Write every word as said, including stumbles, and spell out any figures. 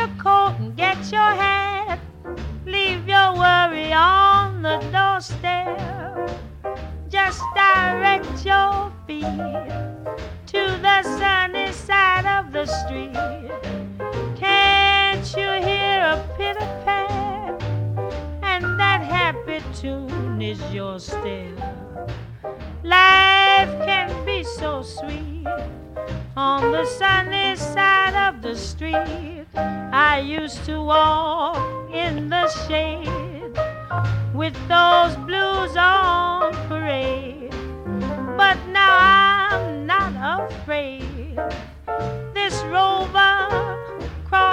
your coat and get your hat. Leave your worry on the doorstep. Just direct your feet to the sunny side of the street. Can't you hear a pitter-pat? And that happy tune is your step. Life can be so sweet on the sunny side of the street. I used to walk in the shade with those blues on parade, but now I'm not afraid.